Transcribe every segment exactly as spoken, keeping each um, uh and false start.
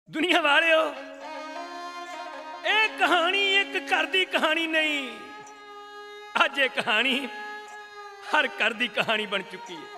दुनिया वालिओ ਇਹ कहानी एक घर की कहानी नहीं, अज ये कहानी हर घर की कहानी बन चुकी है।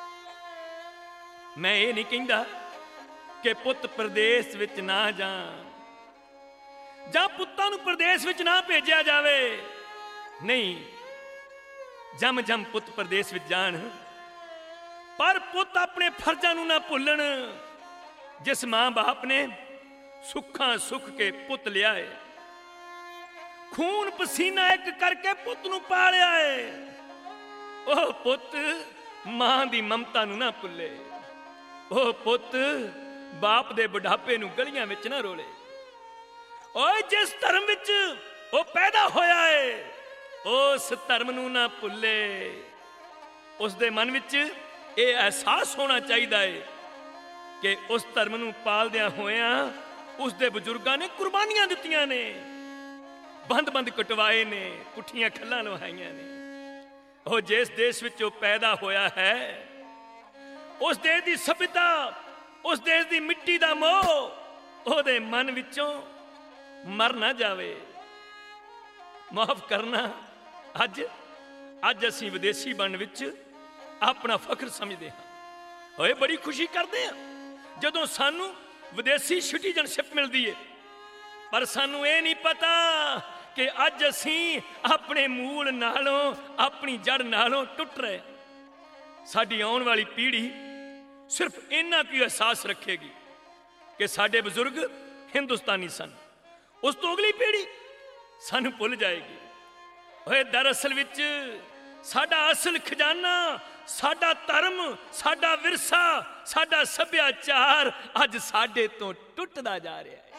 मैं ये नहीं कहता कि पुत प्रदेश विच ना जान जां पुत्तां नूं प्रदेश विच ना भेजा जावे, नहीं, जम जम पुत प्रदेश विच जान, पर पुत अपने फर्जां नूं ना भुल्लण। जिस मां बाप ने सुखा सुख के पुत लिया है, खून पसीना एक करके पुत नूं पालिया है, ओह पुत मां दी ममता नूं ना भुल्ले। ओह पुत बाप दे बुढ़ापे नूं गलियां विच ना रोले। ओए जिस धर्म विच ओ पैदा होया है, उस धर्म नूं ना भुल्ले। उस दे मन विच ये एहसास होना चाहिए है कि उस धर्म नूं पालदियां होया उस दे बुजुर्गां ने कुर्बानियां दित्तियां ने, बंद बंद कटवाए ने, पुठियां खल्लां लवाइयां ने। ओ जिस देश विच ओ पैदा होया है, उस देश दी सभ्यता, उस देश दी मिट्टी दा मोह ओहदे मन विचों मर ना जावे। माफ करना, अज अज असीं विदेशी बन विच अपना फख्र समझदे हां। ओए बड़ी खुशी करदे हां जदों सानू विदेशी सिटीजनशिप मिलती है, पर सानू ये नहीं पता कि अज असीं अपने मूल नालों, अपनी जड़ नालों टुट रहे। साडी आने वाली पीढ़ी सिर्फ इन्ना की एहसास रखेगी कि साडे बुजुर्ग हिंदुस्तानी सन, उस तो अगली पीढ़ी सानू भुल जाएगी। ओए दरअसल विच साडा असल खजाना, साडा धर्म, साडा विरसा, साडा सभ्याचार अज साडे तो टुटदा जा रहा है।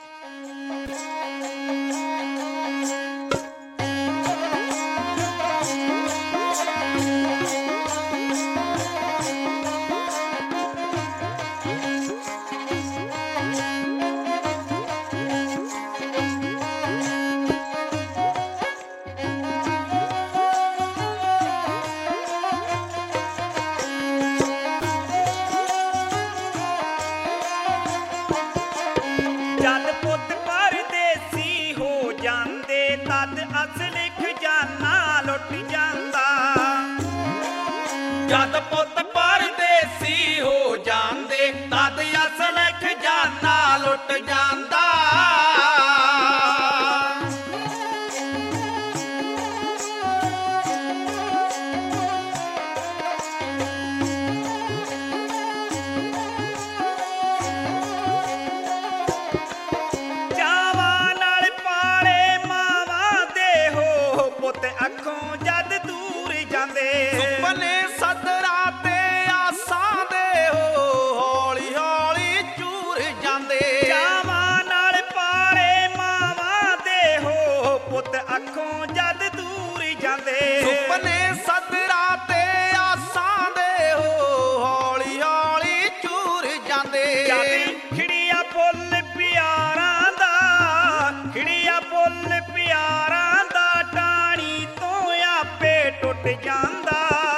जद पुत परदेसी हो जांदे तद असल खजाना लुट जांदा। चावां नाल पाले मावां दे हो पुत अखों जद दूर जांदे। सुपने अखों जद दूर जांदे, सुपने सदरा ते आसां दे हो हौली हौली चूर जांदे। खिड़िया पुल प्यारां दा, खिड़िया पुल प्यारां दा टाणी तो आपे टुट जांदा।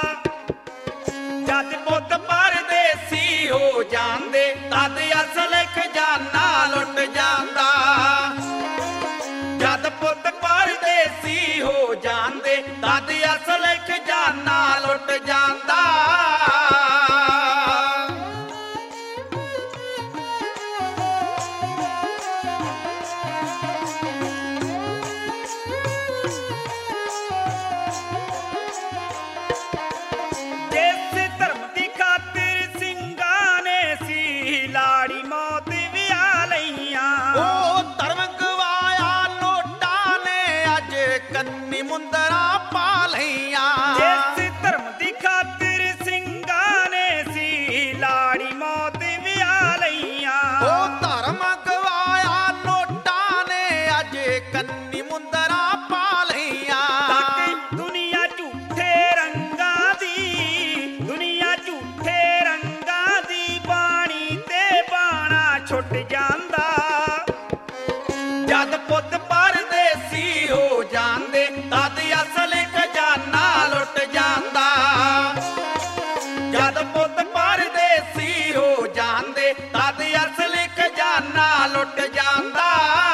जद पुत परदेसी हो जांदे तद असल खजाना लुट जांदा। जद पुत परदेसी हो जांदे तद असल खजाना लुट जांदा। जिस धर्म दी खातिर सिंगां ने सी लाड़ी मौत विया लईयां, कन्नी मुंदरा पा लईयां। जिस धर्म दी खातिर सिंगां ने सी लाड़ी मौत विया लईयां, ओ धर्म गवाया नोटां ने अज कन्नी मुंदरा पा लईयां। ताकि दुनिया झूठे रंगां दी, दुनिया झूठे रंगां दी बाणी ते बाणा छुट जांदा। जद पुत परदेसी हो जांदे तद असल खजाना लुट जांदा। जद पुत परदेसी हो जांदे तद असल खजाना लुट ਲੁੱਟ ਜਾਂਦਾ।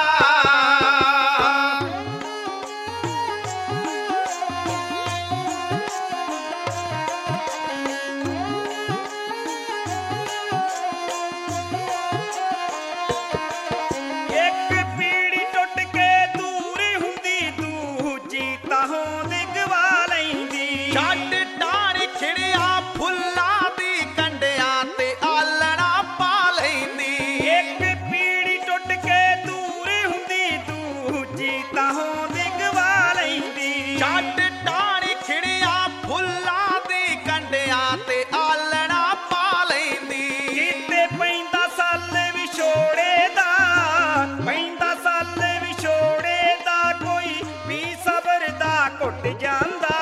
ਛੱਡ ਟਾਣੀ ਖਿੜਿਆ ਫੁੱਲਾਂ ਦੀ ਕੰਡਿਆਂ ਤੇ ਆਲਣਾ ਪਾ ਲੈਂਦੀ। ਇੱਕ ਪੀੜੀ ਟੁੱਟ ਕੇ ਦੂਰ ਹੁੰਦੀ ਦੂਜੀ ਤਾਹੋਂ ਦਿਗਵਾ ਲੈਂਦੀ। ਛੱਡ ਟਾਣੀ ਖਿੜਿਆ ਫੁੱਲਾਂ ਦੀ ਕੰਡਿਆਂ ਤੇ ਆਲਣਾ ਪਾ ਲੈਂਦੀ। ਕਿਤੇ ਪੈਂਦਾ ਸੱਲ ਵਿਛੋੜੇ ਦਾ, ਪੈਂਦਾ ਸੱਲ ਵਿਛੋੜੇ ਦਾ, ਕੋਈ ਵੀ ਸਬਰ ਦਾ ਘੁੱਟ ਜਾਂਦਾ।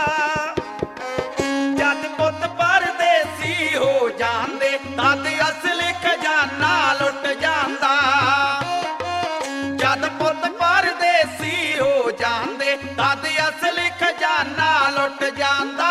ਹੋ ਜਾਂਦੇ ਤਦ ਅਸਲੀ ਖਜ਼ਾਨਾ ਲੁੱਟ ਜਾਂਦਾ। ਜਦ ਪੁੱਤ ਪਰਦੇਸੀ ਹੋ ਜਾਂਦੇ ਤਦ ਅਸਲੀ ਖਜ਼ਾਨਾ ਲੁੱਟ ਜਾਂਦਾ।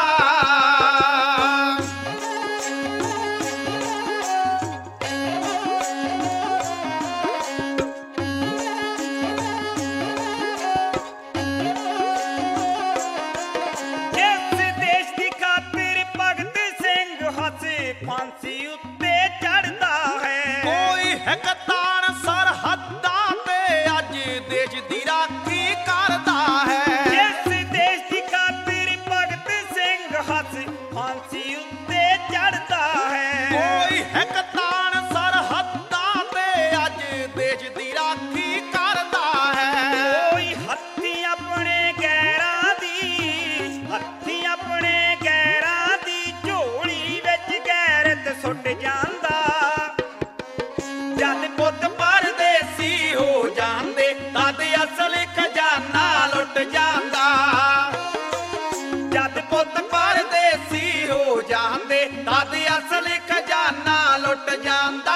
ਫਾਂਸੀ ਉੱਤੇ ਚੜਦਾ ਹੈ ਕੋਈ ਹਕਤਾਨ ਸਰਹੱਦਾਂ ਤੇ ਅੱਜ ਦੇਸ਼ ਦੀ ਰਾਖੀ ਕਰਦਾ ਹੈ। ਜਿਸ ਦੇਸ਼ ਦੀ ਖਾਤਰ ਭਗਤ ਸਿੰਘ ਹੱਸ ਫਾਂਸੀ ਉੱਤੇ ਚੜਦਾ ਹੈ। ਕੋਈ ਹਕਤਾਨ ਸਰਹੱਦਾਂ ਤੇ ਅੱਜ ਦੇਸ਼ ਦੀ ਰਾਖੀ ਕਰਦਾ ਹੈ। ਕੋਈ ਹੱਥੀਂ ਆਪਣੇ ਗੈਰਾਂ ਦੀ, ਹੱਥੀਂ ਆਪਣੇ ਗੈਰਾਂ ਦੀ ਝੋਲੀ ਵਿੱਚ ਗੈਰਤ ਸੁੱਟ ਜਾਂਦਾ। ਜਦ ਪੁੱਤ ਪਰਦੇਸੀ ਹੋ ਜਾਂਦੇ ਤਦ ਅਸਲੀ ਖਜ਼ਾਨਾ ਲੁੱਟ ਜਾਂਦਾ। ਜਦ ਪੁੱਤ ਪਰਦੇਸੀ ਹੋ ਜਾਂਦੇ ਤਦ ਅਸਲੀ ਖਜ਼ਾਨਾ ਲੁੱਟ ਜਾਂਦਾ।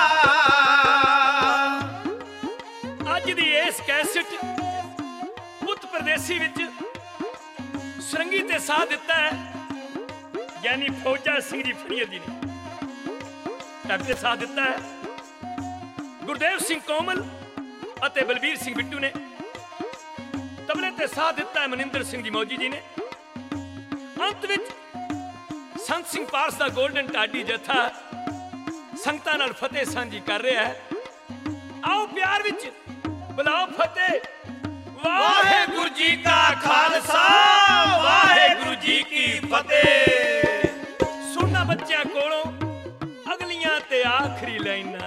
ਅੱਜ ਦੀ ਇਸ ਕੈਸਟ ਪੁੱਤ ਪਰਦੇਸੀ ਵਿੱਚ ਸੁਰੰਗੀ ਤੇ ਸਾਹ ਦਿੱਤਾ ਹੈ ਗਿਆਨੀ ਫੌਜਾ ਸਿੰਘ ਜੀ ਫਰੀਅਰ ਜੀ ਨੇ। ਤੇ ਸਾਥ ਦਿੱਤਾ ਹੈ ਗੁਰਦੇਵ ਸਿੰਘ ਕੋਮਲ ਅਤੇ ਬਲਬੀਰ ਸਿੰਘ ਬਿੱਟੂ ਨੇ। ਤਬਲੇ ਤੇ ਸਾਥ ਦਿੱਤਾ ਹੈ ਮਨਿੰਦਰ ਸਿੰਘ ਜੀ ਮੌਜੀ ਜੀ ਨੇ। ਅੰਤ ਵਿੱਚ ਸੰਤ ਸਿੰਘ ਪਾਰਸ ਦਾ ਗੋਲਡਨ ਢਾਡੀ ਜਥਾ ਸੰਗਤਾਂ ਨਾਲ ਫਤਿਹ ਸਾਂਝੀ ਕਰ ਰਿਹਾ ਹੈ। ਆਓ ਪਿਆਰ ਵਿੱਚ ਬੁਲਾਓ ਫਤਿਹ। ਵਾਹਿਗੁਰੂ ਜੀ ਕਾ ਖਾਲਸਾ ਵਾਹਿਗੁਰੂ ਜੀ ਕੀ ਫਤਿਹ। ਸੁਣਨਾ ਬੱਚਿਆਂ ਕੋਲੋਂ ਅਗਲੀਆਂ ਤੇ ਆਖਰੀ ਲਾਈਨਾਂ।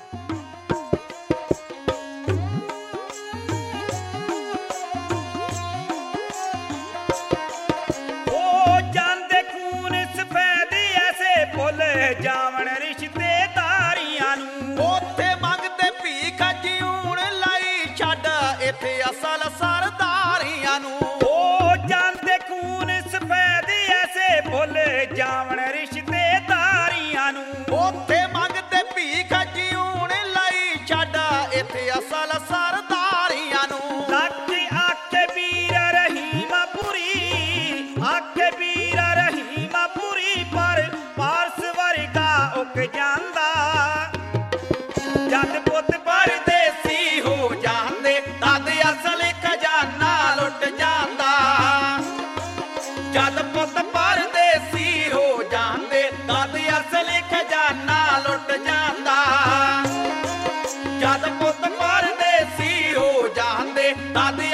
ਜਾਵਣ ਰਿਸ਼ਤੇਦਾਰੀਆਂ ਨੂੰ ਉੱਥੇ ਮੰਗਦੇ ਭੀਖ ਜਿਉਣ ਲਈ ਛੱਡ ਇੱਥੇ ਅਸਲ ਸਰਦਾਰੀਆਂ ਨੂੰ। ਉਹ ਜਾਂਦੇ ਖੂਨ ਸਫੈਦ ਐਸੇ ਭੁੱਲ ਜਾਵਣ ਰਿਸ਼ਤੇਦਾਰੀਆਂ ਨੂੰ। ਉੱਥੇ ਮੰਗਦੇ ਭੀਖ ਜਿਉਣ ਲਈ ਛੱਡ ਇੱਥੇ ਅਸਲ ਸਰਦਾਰੀਆਂ ਨੂੰ। ਲੱਖ ਆਖੇ ਵੀਰ ਰਹੀਮਾ ਪੁਰੀ, ਆਖੇ ਵੀਰ ਰਹੀਮਾ ਪੁਰੀ, ਪਰ ਪਾਰਸ ਵਰਗਾ ਉਕ ਜਾਂਦਾ। ਜਦ ਪੁੱਤ ਪਰਦੇਸੀ ਹੋ ਜਾਂਦੇ ਤਦ ਅਸਲੀ ਖਜ਼ਾਨਾ ਲੁੱਟ ਜਾਂਦਾ। ਜਦ ਪੁੱਤ ਪਰਦੇਸੀ ਹੋ ਜਾਂਦੇ ਤਦ ਅਸਲੀ ਖਜ਼ਾਨਾ ਲੁੱਟ ਜਾਂਦਾ। ਜਦ ਪੁੱਤ ਪਰਦੇਸੀ ਹੋ ਜਾਂਦੇ ਤਦ